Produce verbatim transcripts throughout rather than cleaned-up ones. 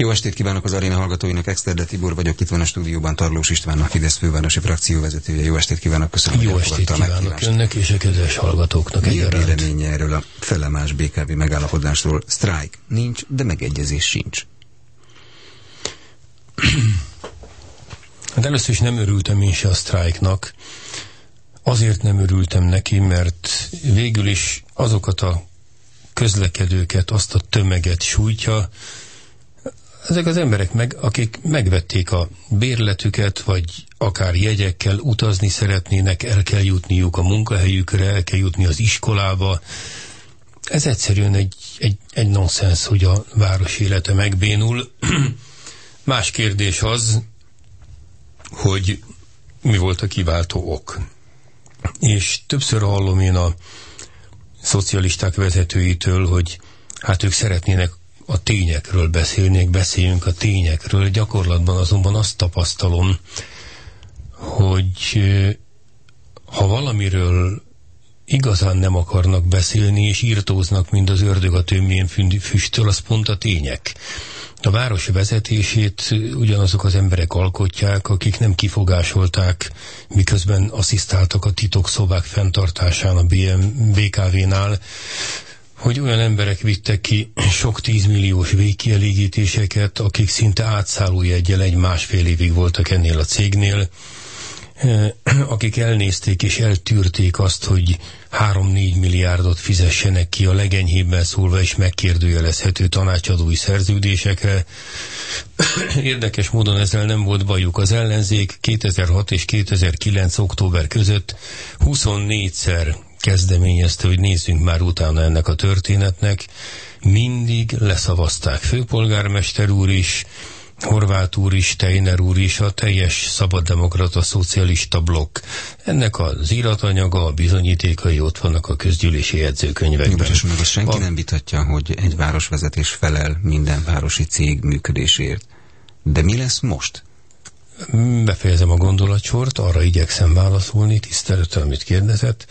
Jó estét kívánok az aréna hallgatóinak, Exterde Tibor vagyok, itt van a stúdióban Tarlós István, a Fidesz fővárosi frakcióvezetője. Jó estét kívánok, köszönöm, Jó estét kívánok önnek és a kedves hallgatóknak egyaránt. Mi a véleménye erről a felemás bé ká vé megállapodásról? Sztrájk nincs, de megegyezés sincs. Hát először is nem örültem én se a sztrájknak. Azért nem örültem neki, mert végül is azokat a közlekedőket, azt a tömeget sújtja, ezek az emberek, meg, akik megvették a bérletüket, vagy akár jegyekkel utazni szeretnének, el kell jutniuk a munkahelyükre, el kell jutni az iskolába. Ez egyszerűen egy, egy, egy nonsens, hogy a város élete megbénul. Más kérdés az, hogy mi volt a kiváltó ok. És többször hallom én a szocialisták vezetőitől, hogy hát ők szeretnének a tényekről beszélni, beszéljünk a tényekről. Gyakorlatban azonban azt tapasztalom, hogy ha valamiről igazán nem akarnak beszélni, és írtóznak, mint az ördög a tömjén füsttől, az pont a tények. A város vezetését ugyanazok az emberek alkotják, akik nem kifogásolták, miközben asszisztáltak a titokszobák fenntartásán a bé ká vénál, hogy olyan emberek vittek ki sok tízmilliós végkielégítéseket, akik szinte átszállójeggyel egy másfél évig voltak ennél a cégnél, akik elnézték és eltűrték azt, hogy három-négy milliárdot fizessenek ki a legenyhébben szólva és megkérdőjelezhető tanácsadói szerződésekre. Érdekes módon ezzel nem volt bajuk. Az ellenzék kétezer-hat és kétezer-kilenc október között huszonnégyszer kezdeményezte, hogy nézzünk már utána ennek a történetnek. Mindig leszavazták. Főpolgármester úr is, Horváth úr is, Steiner úr is, a teljes szabaddemokrata szocialista blokk. Ennek az íratanyaga, a bizonyítékai ott vannak a közgyűlési jegyzőkönyvekben. Jó, meg azt senki a... nem vitatja, hogy egy városvezetés felel minden városi cég működésért. De mi lesz most? Befejezem a gondolatsort, arra igyekszem válaszolni, tisztelettel, amit kérdezett.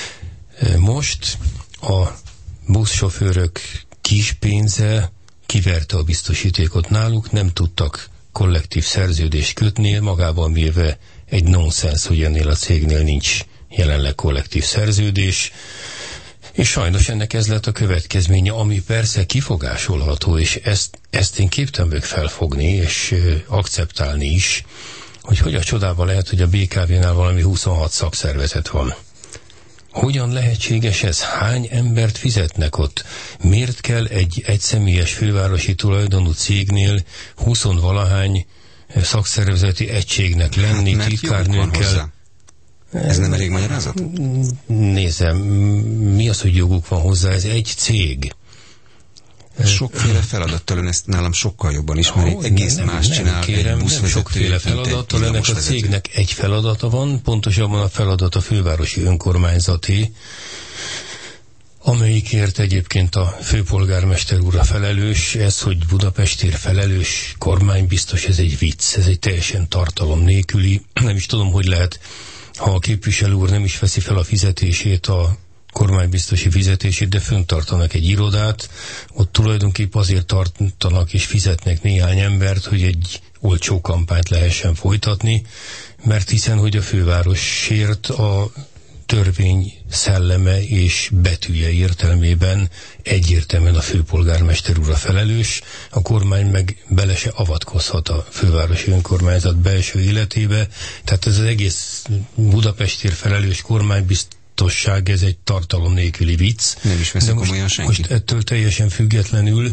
Most a buszsofőrök kis pénze kiverte a biztosítékot náluk, nem tudtak kollektív szerződést kötni, magában véve egy nonsens, hogy ennél a cégnél nincs jelenleg kollektív szerződés, és sajnos ennek ez lett a következménye, ami persze kifogásolható, és ezt, ezt én képtelen vagyok felfogni, és uh, akceptálni is, hogy hogy a csodában lehet, hogy a bé ká vénál valami huszonhat szakszervezet van. Hogyan lehetséges ez? Hány embert fizetnek ott? Miért kell egy egyszemélyes fővárosi tulajdonú cégnél huszonvalahány szakszervezeti egységnek lenni, hát, titkárnőkkel? Ez nem elég magyarázat? Nézem, mi az, hogy joguk van hozzá? Ez egy cég. Sokféle feladattal ön ezt nálam sokkal jobban ismeri. Oh, egész nem, más nem, csinál. Kérem, nem sokféle feladattal, ennek a cégnek egy feladata van, pontosabban a feladat a fővárosi önkormányzati, amelyikért egyébként a főpolgármester úr a felelős. Ez, hogy Budapestért felelős kormánybiztos, ez egy vicc, ez egy teljesen tartalom nélküli. Nem is tudom, hogy lehet, ha a képviselő úr nem is veszi fel a fizetését, a kormánybiztosi fizetését, de föntartanak egy irodát, ott tulajdonképp azért tartanak és fizetnek néhány embert, hogy egy olcsó kampányt lehessen folytatni, mert hiszen, hogy a fővárosért a törvény szelleme és betűje értelmében egyértelműen a főpolgármester úr a felelős, a kormány meg bele se avatkozhat a fővárosi önkormányzat belső életébe, tehát ez az egész Budapestért felelős kormánybiztos ez egy tartalom nélküli vicc. Nem is veszik komolyan senki. Most ettől teljesen függetlenül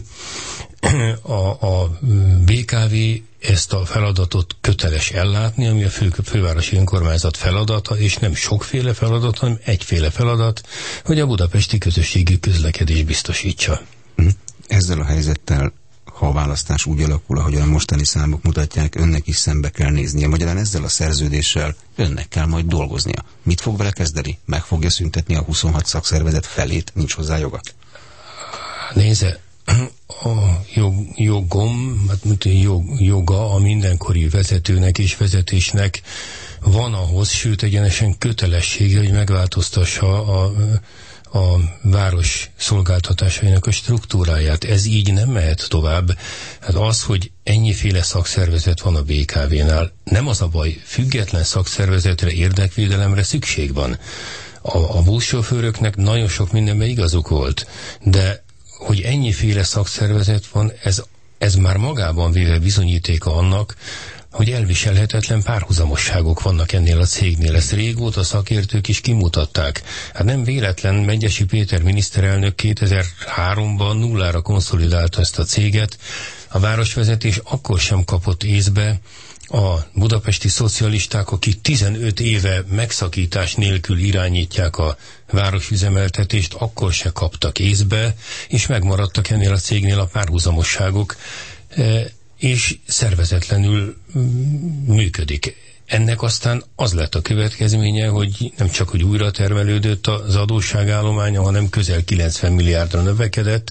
a, a bé ká vé ezt a feladatot köteles ellátni, ami a fő, fővárosi önkormányzat feladata, és nem sokféle feladat, hanem egyféle feladat, hogy a budapesti közösségi közlekedés biztosítsa. Ezzel a helyzettel, ha a választás úgy alakul, ahogy a mostani számok mutatják, önnek is szembe kell néznie. Magyarán ezzel a szerződéssel önnek kell majd dolgoznia. Mit fog vele kezdeni? Meg fogja szüntetni a huszonhat szakszervezet felét? Nincs hozzá joga? Nézze, a jog, jogom, hát jog, joga a mindenkori vezetőnek és vezetésnek van ahhoz, sőt egyenesen kötelessége, hogy megváltoztassa a, a város szolgáltatásainak a struktúráját. Ez így nem mehet tovább. Hát az, hogy ennyiféle szakszervezet van a bé ká vé-nál, nem az a baj, független szakszervezetre, érdekvédelemre szükség van. A, a buszsofőröknek nagyon sok mindenben igazuk volt, de hogy ennyiféle szakszervezet van, ez, ez már magában véve bizonyítéka annak, hogy elviselhetetlen párhuzamosságok vannak ennél a cégnél. Ezt régóta szakértők is kimutatták. Hát nem véletlen, Medgyessy Péter miniszterelnök kétezer-háromban nullára konszolidálta ezt a céget. A városvezetés akkor sem kapott észbe, a budapesti szocialisták, akik tizenöt éve megszakítás nélkül irányítják a városüzemeltetést, akkor se kaptak észbe, és megmaradtak ennél a cégnél a párhuzamosságok, és szervezetlenül működik. Ennek aztán az lett a következménye, hogy nem csak, hogy újra termelődött az adósságállománya, hanem közel kilencven milliárdra növekedett,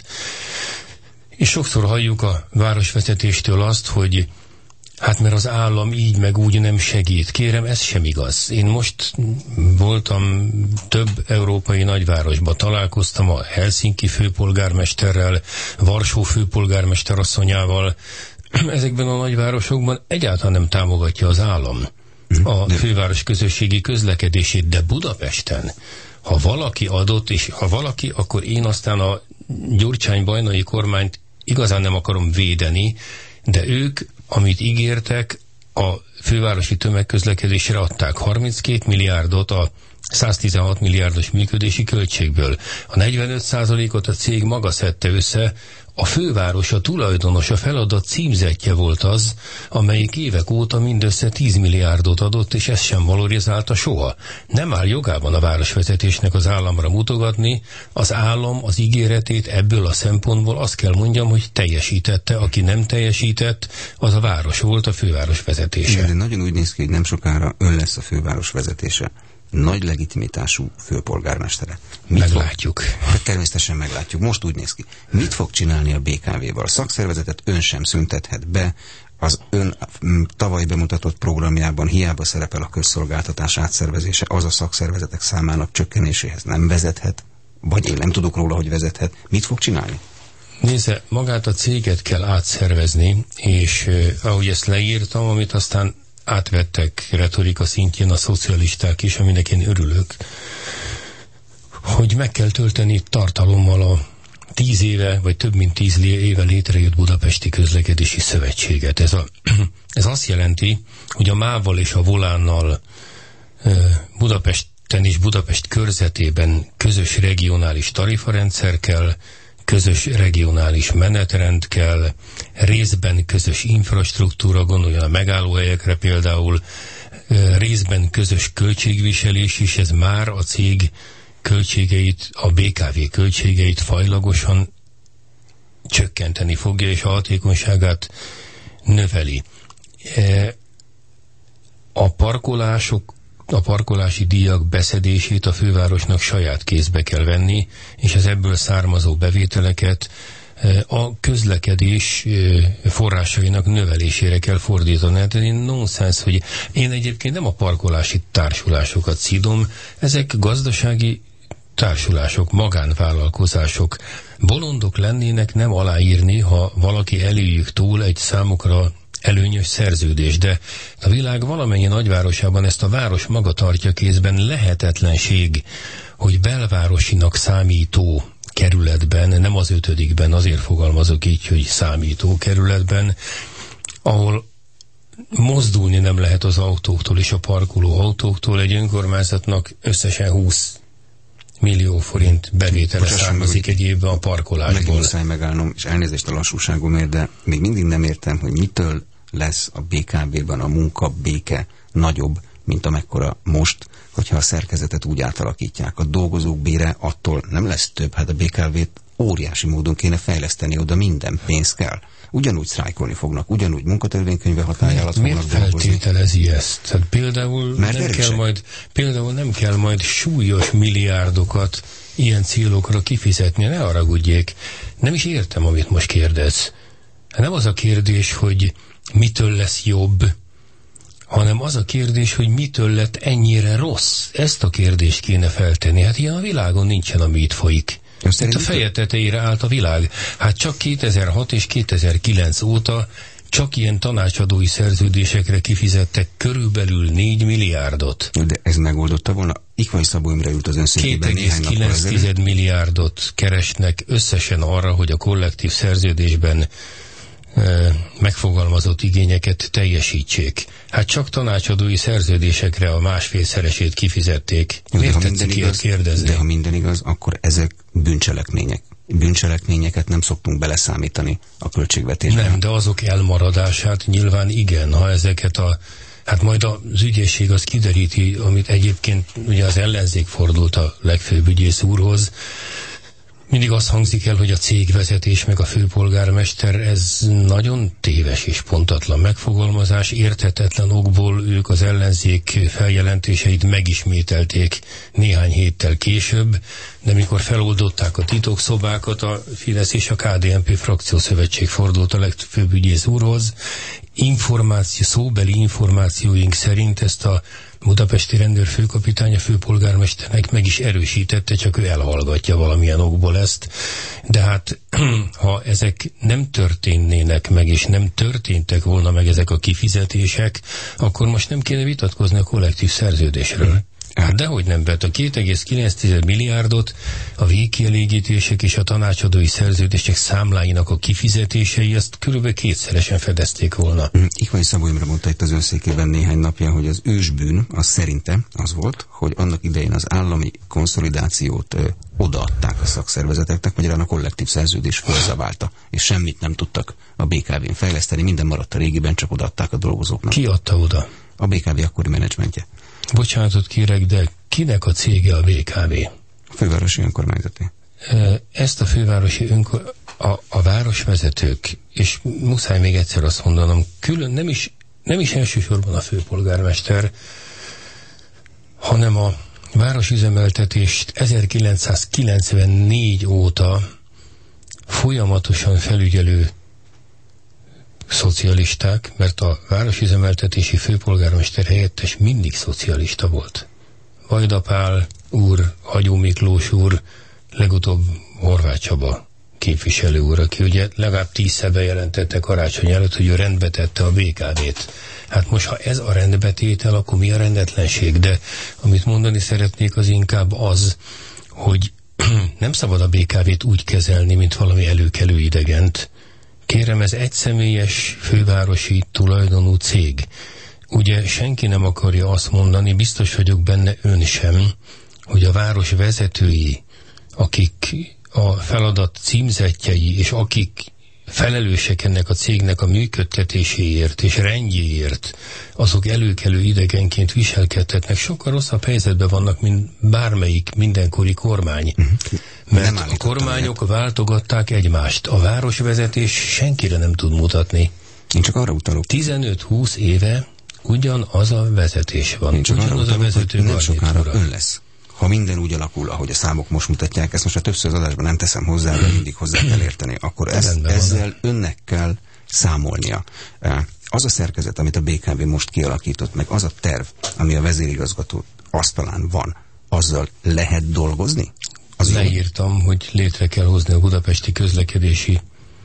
és sokszor halljuk a városvezetéstől azt, hogy hát mert az állam így meg úgy nem segít. Kérem, ez sem igaz. Én most voltam több európai nagyvárosban, találkoztam a Helsinki főpolgármesterrel, Varsó főpolgármester asszonyával. Ezekben a nagyvárosokban egyáltalán nem támogatja az állam a főváros közösségi közlekedését, de Budapesten, ha valaki adott, és ha valaki, akkor én aztán a Gyurcsány-Bajnai kormányt igazán nem akarom védeni, de ők, amit ígértek, a fővárosi tömegközlekedésre adták harminckét milliárdot a száztizenhat milliárdos működési költségből. A negyvenöt százalékot a cég maga szedte össze, a főváros, a tulajdonos, a feladat címzetje volt az, amelyik évek óta mindössze tíz milliárdot adott, és ezt sem valorizálta soha. Nem áll jogában a városvezetésnek az államra mutogatni, az állam az ígéretét ebből a szempontból azt kell mondjam, hogy teljesítette, aki nem teljesített, az a város volt, a főváros vezetése. Igen, de nagyon úgy néz ki, hogy nem sokára ön lesz a főváros vezetése. Nagy legitimitású főpolgármestere. Mit meglátjuk. Fog, természetesen meglátjuk. Most úgy néz ki. Mit fog csinálni a bé ká vé-val? A szakszervezetet ön sem szüntethet be. Az ön tavaly bemutatott programjában hiába szerepel a közszolgáltatás átszervezése, az a szakszervezetek számának csökkenéséhez nem vezethet. Vagy én nem tudok róla, hogy vezethet. Mit fog csinálni? Nézze, magát a céget kell átszervezni, és eh, ahogy ezt leírtam, amit aztán átvettek retorika szintjén a szocialisták is, aminek én örülök, hogy meg kell tölteni tartalommal a tíz éve, vagy több mint tíz éve létrejött Budapesti Közlekedési Szövetséget. Ez, a, ez azt jelenti, hogy a mával és a volánnal Budapesten és Budapest körzetében közös regionális tarifarendszer kell, közös regionális menetrend kell, részben közös infrastruktúra, gondoljon a megállóhelyekre például, részben közös költségviselés is, ez már a cég költségeit, a bé ká vé költségeit fajlagosan csökkenteni fogja, és a hatékonyságát növeli. A parkolások A parkolási díjak beszedését a fővárosnak saját kézbe kell venni, és az ebből származó bevételeket a közlekedés forrásainak növelésére kell fordítani. Hát ez nonsens, hogy én egyébként nem a parkolási társulásokat szidom, ezek gazdasági társulások, magánvállalkozások. Bolondok lennének nem aláírni, ha valaki előjük túl egy számukra előnyös szerződés, de a világ valamennyi nagyvárosában ezt a város maga tartja kézben. Lehetetlenség, hogy belvárosinak számító kerületben, nem az ötödikben, azért fogalmazok így, hogy számító kerületben, ahol mozdulni nem lehet az autóktól és a parkoló autóktól, egy önkormányzatnak összesen húsz millió forint bevétele származik egy évben a parkolásból. Megint muszáj megállnom, és elnézést a lassúságomért, de még mindig nem értem, hogy mitől lesz a bé ká vé-ben a munka béke nagyobb, mint amekkora most, hogyha a szerkezetet úgy átalakítják. A dolgozók bére attól nem lesz több, hát a bé ká vét óriási módon kéne fejleszteni, oda minden pénz kell. Ugyanúgy sztrájkolni fognak, ugyanúgy munkatörvénykönyve hatály alatt fognak dolgozni. Miért feltételezi ezt? Hát például, Mert nem kell majd, például nem kell majd súlyos milliárdokat ilyen célokra kifizetni, ne haragudjék. Nem is értem, amit most kérdez. Nem az a kérdés, hogy mitől lesz jobb, hanem az a kérdés, hogy mitől lett ennyire rossz. Ezt a kérdést kéne feltenni. Hát ilyen a világon nincsen, ami itt folyik. Itt a feje tetejére állt a világ. Hát csak kétezer-hat és kétezer-kilenc óta csak ilyen tanácsadói szerződésekre kifizettek körülbelül négy milliárdot. De ez megoldotta volna? Ikvai Szabó Imre ült az önszékében néhány nappal ezelőtt. két egész kilenc milliárdot keresnek összesen arra, hogy a kollektív szerződésben e, megfogalmazott igényeket teljesítsék. Hát csak tanácsadói szerződésekre a másfélszeresét kifizették. Jó, miért tetszik ilyet kérdezni? De ha minden igaz, akkor ezek bűncselekmények. Bűncselekményeket nem szoktunk beleszámítani a költségvetésben. Nem, de azok elmaradását nyilván igen, ha ezeket a... Hát majd az ügyészség az kideríti, amit egyébként ugye az ellenzék fordult a legfőbb ügyész úrhoz. Mindig azt hangzik el, hogy a cégvezetés meg a főpolgármester, ez nagyon téves és pontatlan megfogalmazás, érthetetlen okból ők az ellenzék feljelentéseit megismételték néhány héttel később, de mikor feloldották a titokszobákat, a Fidesz és a ká dé en pé frakciószövetség fordult a legfőbb ügyész úrhoz. Információ, szóbeli információink szerint ezt a budapesti rendőrfőkapitány a főpolgármesternek meg is erősítette, csak ő elhallgatja valamilyen okból ezt. De hát, ha ezek nem történnének meg, és nem történtek volna meg ezek a kifizetések, akkor most nem kéne vitatkozni a kollektív szerződésről. Hát dehogy nem, mert a két egész kilenc milliárdot a végkielégítések és a tanácsadói szerződések számláinak a kifizetései, azt körülbelül kétszeresen fedezték volna. Ikvai Szabó Imre mondta itt az önszékében néhány napja, hogy az ősbűn, az szerinte az volt, hogy annak idején az állami konszolidációt ö, odaadták a szakszervezeteknek, magyarán a kollektív szerződés felzaválta, és semmit nem tudtak a bé ká vén fejleszteni, minden maradt a régiben, csak odaadták a dolgozóknak. Ki adta oda? A bé ká vé akkori menedzsmentje. Bocsánatot kérek, de kinek a cége a bé ká vé? A fővárosi önkormányzati. Ezt a fővárosi önkor... A, a városvezetők, és muszáj még egyszer azt mondanom, külön nem is, nem is elsősorban a főpolgármester, hanem a városüzemeltetést ezerkilencszázkilencvennégy óta folyamatosan felügyelő szocialisták, mert a városüzemeltetési főpolgármester helyettes mindig szocialista volt. Vajda Pál úr, Hagyó Miklós úr, legutóbb Horváth Csaba képviselő úr, aki ugye legalább tízszer bejelentette karácsony előtt, hogy ő rendbe tette a bé ká vét. Hát most, ha ez a rendbetétel, akkor mi a rendetlenség? De amit mondani szeretnék, az inkább az, hogy nem szabad a bé ká vét úgy kezelni, mint valami előkelő idegent. Kérem, ez egyszemélyes fővárosi tulajdonú cég. Ugye senki nem akarja azt mondani, biztos vagyok benne, ön sem, hogy a város vezetői, akik a feladat címzettjei, és akik felelősek ennek a cégnek a működtetéséért és rendjéért, azok előkelő idegenként viselkedhetnek, sokkal rosszabb helyzetben vannak, mint bármelyik mindenkori kormány. Uh-huh. Mert a kormányok ilyet. váltogatták egymást. A városvezetés senkire nem tud mutatni. Én csak arra utalok. tizenöt-húsz éve ugyanaz a vezetés van. Én csak ugyanaz arra utalok, a vezető hogy nem sokára ön lesz. Ha minden úgy alakul, ahogy a számok most mutatják, ezt most a többször az adásban nem teszem hozzá, de mindig hozzá kell érteni, akkor ezt, ezzel önnek kell számolnia. Az a szerkezet, amit a bé ká vé most kialakított, meg az a terv, ami a vezérigazgató asztalán van, azzal lehet dolgozni? Az Leírtam, jó? Hogy létre kell hozni a budapesti közlekedési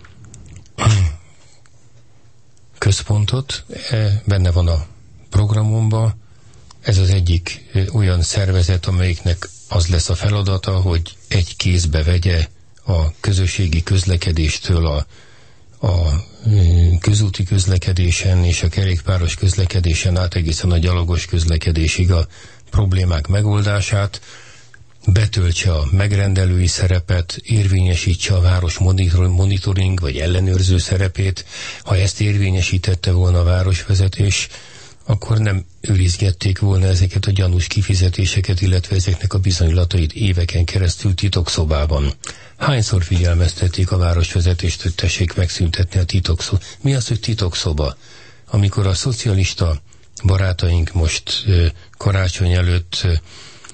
központot, benne van a programomban. Ez az egyik olyan szervezet, amelyiknek az lesz a feladata, hogy egy kézbe vegye a közösségi közlekedéstől a, a közúti közlekedésen és a kerékpáros közlekedésen át egészen a gyalogos közlekedésig a problémák megoldását, betöltse a megrendelői szerepet, érvényesítse a város monitoring vagy ellenőrző szerepét. Ha ezt érvényesítette volna a városvezetés, akkor nem őrizgették volna ezeket a gyanús kifizetéseket, illetve ezeknek a bizonylatait éveken keresztül titokszobában. Hányszor figyelmeztették a városvezetést, hogy tessék megszüntetni a titokszobát? Mi az, hogy titokszoba? Amikor a szocialista barátaink most karácsony előtt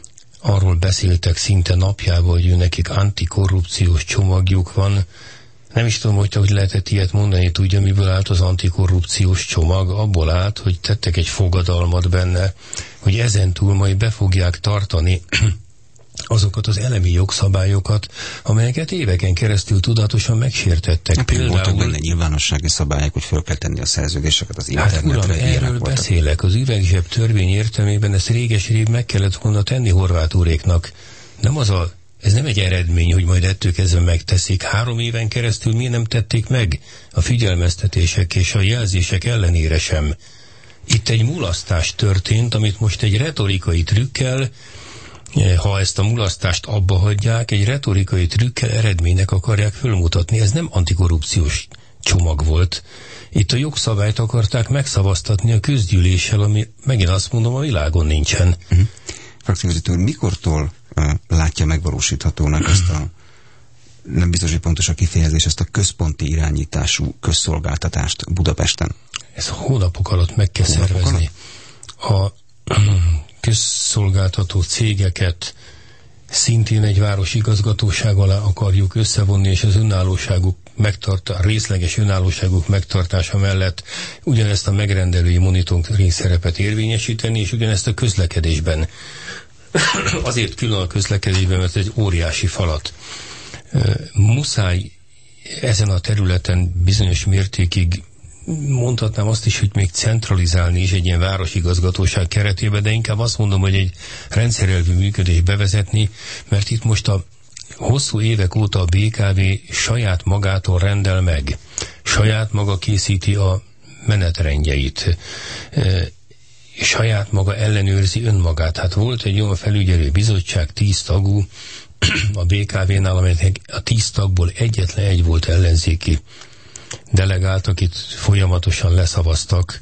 arról beszéltek szinte napjában, hogy nekik antikorrupciós csomagjuk van, Nem is tudom, hogy te hogy lehetett ilyet mondani, tudja, miből állt az antikorrupciós csomag, abból állt, hogy tettek egy fogadalmat benne, hogy ezentúl majd be fogják tartani azokat az elemi jogszabályokat, amelyeket éveken keresztül tudatosan megsértettek. Hát, például voltak benne nyilvánossági szabályok, hogy fel kell tenni a szerződéseket az internetre. Hát uram, erről beszélek. Az üvegzseb törvény értelmében ezt réges-rég meg kellett volna tenni Horváth úréknak. Nem az a, ez nem egy eredmény, hogy majd ettől kezdve megteszik. Három éven keresztül miért nem tették meg a figyelmeztetések és a jelzések ellenére sem. Itt egy mulasztás történt, amit most egy retorikai trükkel, ha ezt a mulasztást abba hagyják, egy retorikai trükkel eredménynek akarják fölmutatni. Ez nem antikorrupciós csomag volt. Itt a jogszabályt akarták megszavaztatni a közgyűléssel, ami megint azt mondom, a világon nincsen. Uh-huh. Frakcióvezető, mikortól uh, látja megvalósíthatónak ezt a, nem biztos, hogy pontos a kifejezés, ezt a központi irányítású közszolgáltatást Budapesten? Ez hónapok alatt meg kell hónapok szervezni. Alatt? A közszolgáltató cégeket szintén egy város igazgatóság alá akarjuk összevonni, és az önállóságuk megtartá, részleges önállóságuk megtartása mellett ugyanezt a megrendelői monitoring szerepet érvényesíteni, és ugyanezt a közlekedésben. Azért külön a közlekedésben, mert egy óriási falat. Muszáj ezen a területen bizonyos mértékig, mondhatnám azt is, hogy még centralizálni is egy ilyen városigazgatóság keretében, de inkább azt mondom, hogy egy rendszerelvű működést bevezetni, mert itt most a hosszú évek óta a bé ká vé saját magától rendel meg, saját maga készíti a menetrendjeit, e, saját maga ellenőrzi önmagát. Hát volt egy olyan felügyelő bizottság, tíz tagú a bé ká vénál, amelynek a tíz tagból egyetlen egy volt ellenzéki delegált, akit folyamatosan leszavaztak,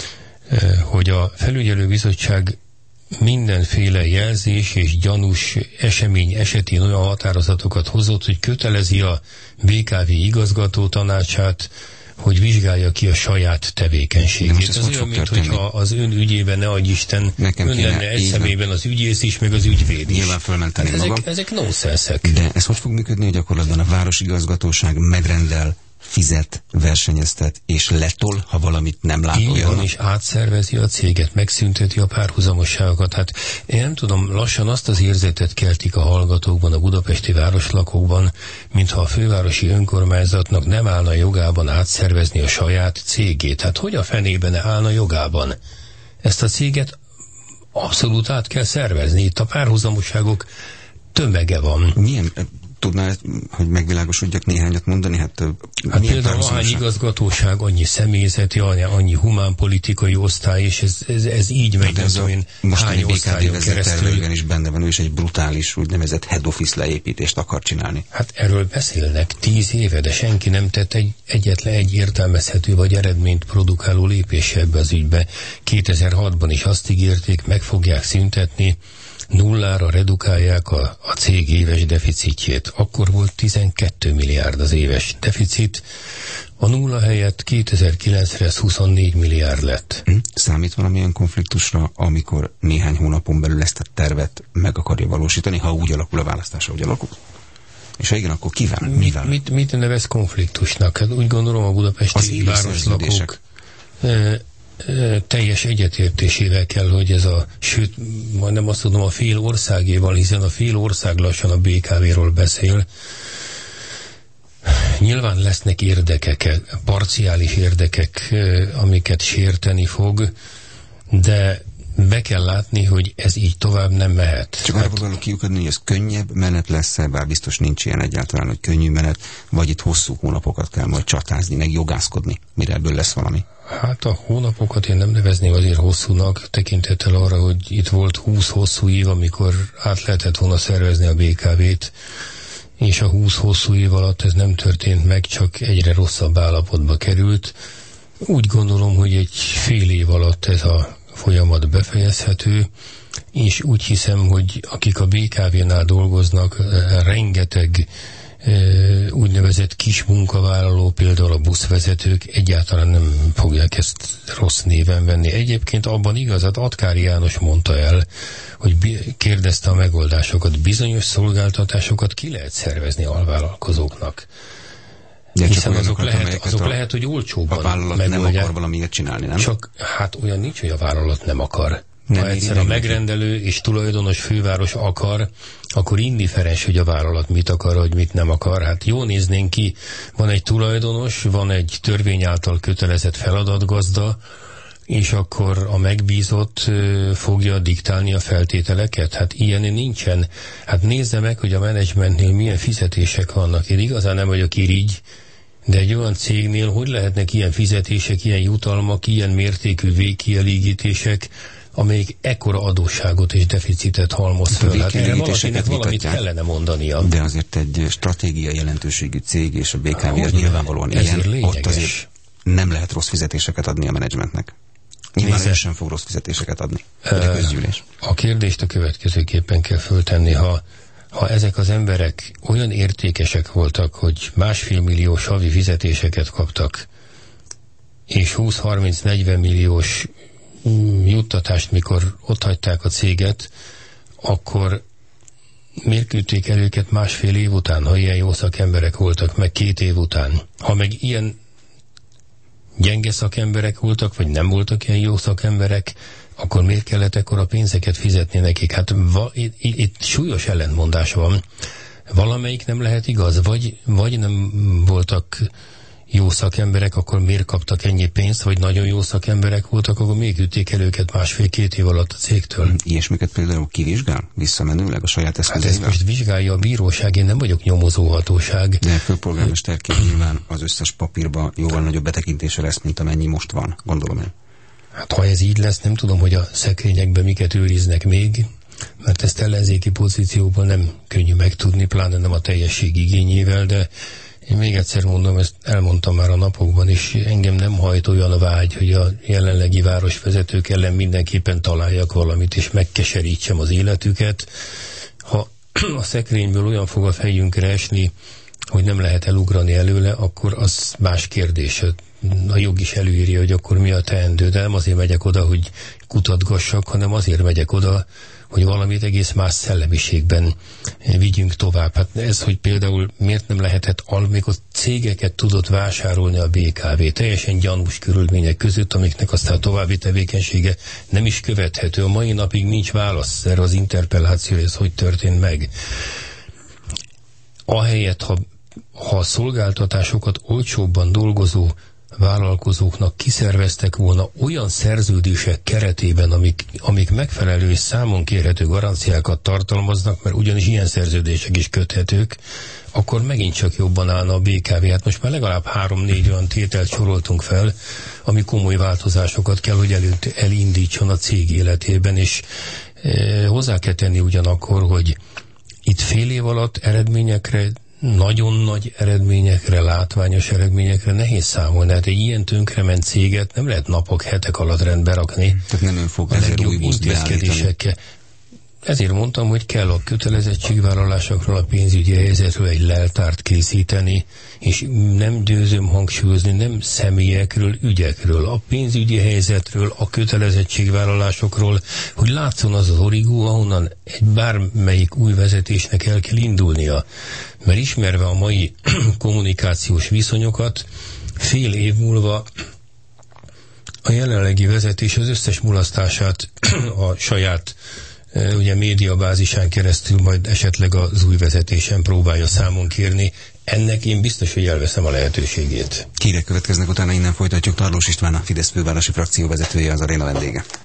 hogy a felügyelőbizottság mindenféle jelzés és gyanús esemény esetén olyan határozatokat hozott, hogy kötelezi a bé ká vé igazgató tanácsát, hogy vizsgálja ki a saját tevékenységét. Ez olyan, mint hogyha az ön ügyében, ne adj Isten, nekem ön lenne egy személyben az ügyész is, meg az ügyvéd is. Nyilván fölmenteni ezek, magam. Ezek nonsenszek. De ez hogy fog működni, hogy gyakorlatban a városigazgatóság megrendel, fizet, versenyeztet, és letol, ha valamit nem lát olyan. olyannak. És átszervezi a céget, megszünteti a párhuzamosságokat. Hát én nem tudom, lassan azt az érzetet keltik a hallgatókban, a budapesti városlakókban, mintha a fővárosi önkormányzatnak nem állna jogában átszervezni a saját cégét. Hát hogy a fenében állna jogában? Ezt a céget abszolút át kell szervezni. Itt a párhuzamosságok tömege van. Milyen... Tudná, hogy megvilágosodjak néhányat mondani? Hát, hát például ahány igazgatóság, annyi személyzeti, annyi humánpolitikai osztály, és ez, ez, ez így megy, ez a mostani bé ká vé vezetőben is benne van, ő is egy brutális, úgynevezett head office leépítést akar csinálni. Hát erről beszélnek tíz éve, de senki nem tett egy, egyetlen egy értelmezhető vagy eredményt produkáló lépése ebbe az ügybe. kétezer-hatban is azt ígérték, meg fogják szüntetni, nullára redukálják a, a cég éves deficitjét. Akkor volt tizenkét milliárd az éves deficit, a nulla helyett kétezer-kilencre ez huszonnégy milliárd lett. Számít valamilyen konfliktusra, amikor néhány hónapon belül ezt a tervet meg akarja valósítani, ha úgy alakul a választása, úgy alakul? És ha igen, akkor kivel? Mit, mit, mit nevez konfliktusnak? Hát úgy gondolom a budapesti városlakók teljes egyetértésével kell, hogy ez a, sőt, majdnem azt tudom, a fél országéval, hiszen a fél ország lassan a bé ká véről beszél. Nyilván lesznek érdekek, parciális érdekek, amiket sérteni fog, de be kell látni, hogy ez így tovább nem mehet. Csak arra próbálok kiukadni, hogy ez könnyebb menet lesz-e, bár biztos nincs ilyen egyáltalán, hogy könnyű menet, vagy itt hosszú hónapokat kell majd csatázni, meg jogászkodni, mire ebből lesz valami. Hát a hónapokat én nem nevezném azért hosszúnak, tekintettel arra, hogy itt volt húsz hosszú év, amikor át lehetett volna szervezni a bé ká vét, és a húsz hosszú év alatt ez nem történt meg, csak egyre rosszabb állapotba került. Úgy gondolom, hogy egy fél év alatt ez a folyamat befejezhető, és úgy hiszem, hogy akik a bé ká vénál dolgoznak, rengeteg úgynevezett kis munkavállaló, például a buszvezetők egyáltalán nem fogják ezt rossz néven venni. Egyébként abban igazad, Atkári János mondta el, hogy kérdezte a megoldásokat, bizonyos szolgáltatásokat ki lehet szervezni alvállalkozóknak. De hiszen azok, lehet, azok a, lehet, hogy olcsóbban a vállalat megoldják. Nem akar valamiért csinálni, nem? Csak hát olyan nincs, hogy a vállalat nem akar. Nem, ha egyszer a megrendelő és tulajdonos főváros akar, akkor indiferens, hogy a vállalat mit akar, hogy mit nem akar. Hát jó néznénk ki, van egy tulajdonos, van egy törvény által kötelezett feladatgazda, és akkor a megbízott fogja diktálni a feltételeket? Hát ilyen nincsen. Hát nézze meg, hogy a menedzsmentnél milyen fizetések vannak. Én igazán nem vagyok irigy, de egy olyan cégnél hogy lehetnek ilyen fizetések, ilyen jutalmak, ilyen mértékű végkielégítések, amelyik ekkora adósságot és deficitet halmoz föl. Hát erre valakinek valamit kellene mondania. De azért egy stratégiai jelentőségű cég, és a bé ká vé az nyilvánvalóan ilyen, lényeges. Ott azért nem lehet rossz fizetéseket adni a menedzsmentnek. Nyilván ő sem fog rossz fizetéseket adni. A közgyűlés. A kérdést a következőképpen kell föltenni, ha, ha ezek az emberek olyan értékesek voltak, hogy másfél milliós havi fizetéseket kaptak, és húsz-harminc-negyven milliós juttatást, mikor otthagyták a céget, akkor miért küldték el őket másfél év után, ha ilyen jó szakemberek voltak, meg két év után? Ha meg ilyen gyenge szakemberek voltak, vagy nem voltak ilyen jó szakemberek, akkor miért kellett ekkora pénzeket fizetni nekik? Hát va, itt, itt súlyos ellentmondás van. Valamelyik nem lehet igaz, vagy, vagy nem voltak jó szakemberek, akkor miért kaptak ennyi pénzt, vagy nagyon jó szakemberek voltak, akkor még ütték el őket másfél-két év alatt a cégtől. Ilyesmiket például kivizsgál? Visszamenőleg a saját eszközeivel? Hát ezt most vizsgálja a bíróság, én nem vagyok nyomozóhatóság. De főpolgármesterként nyilván az összes papírban jóval nagyobb betekintése lesz, mint amennyi most van, gondolom én. Hát ha ez így lesz, nem tudom, hogy a szekrényekben miket őriznek még, mert ezt ellenzéki pozícióból nem könnyű megtudni, pláne nem a teljesség igényével, de én még egyszer mondom, ezt elmondtam már a napokban is, engem nem hajt olyan a vágy, hogy a jelenlegi városvezetők ellen mindenképpen találjak valamit, és megkeserítsem az életüket. Ha a szekrényből olyan fog a fejünkre esni, hogy nem lehet elugrani előle, akkor az más kérdés. A jog is előírja, hogy akkor mi a teendő, de nem azért megyek oda, hogy kutatgassak, hanem azért megyek oda, hogy valamit egész más szellemiségben vigyünk tovább. Hát ez, hogy például miért nem lehetett, amikor cégeket tudott vásárolni a bé ká vé teljesen gyanús körülmények között, amiknek aztán további tevékenysége nem is követhető. A mai napig nincs válasz erre az interpellációra, ez hogy történt meg. Ahelyett, ha, ha a szolgáltatásokat olcsóbban dolgozó vállalkozóknak kiszerveztek volna olyan szerződések keretében, amik, amik megfelelő és számon kérhető garanciákat tartalmaznak, mert ugyanis ilyen szerződések is köthetők, akkor megint csak jobban állna a bé ká vé. Hát most már legalább három-négy olyan tételt soroltunk fel, ami komoly változásokat kell, hogy előtt elindítson a cég életében, és e, hozzá kell tenni ugyanakkor, hogy itt fél év alatt eredményekre, nagyon nagy eredményekre, látványos eredményekre nehéz számolni. Hát egy ilyen tönkrement céget nem lehet napok, hetek alatt rendbe rakni. Tehát nem ön fog ezért új intézkedésekkel. Ezért mondtam, hogy kell a kötelezettségvállalásokról, a pénzügyi helyzetről egy leltárt készíteni, és nem győzöm hangsúlyozni, nem személyekről, ügyekről, a pénzügyi helyzetről, a kötelezettségvállalásokról, hogy látszon az az origó, ahonnan egy bármelyik új vezetésnek el kell indulnia. Mert ismerve a mai kommunikációs viszonyokat, fél év múlva a jelenlegi vezetés az összes mulasztását a saját ugye médiabázisán keresztül majd esetleg az új vezetésen próbálja számon kérni. Ennek én biztos, hogy elveszem a lehetőségét. Hírek következnek, utána innen folytatjuk. Tarlós István, a Fidesz fővárosi frakció vezetője, az Aréna vendége.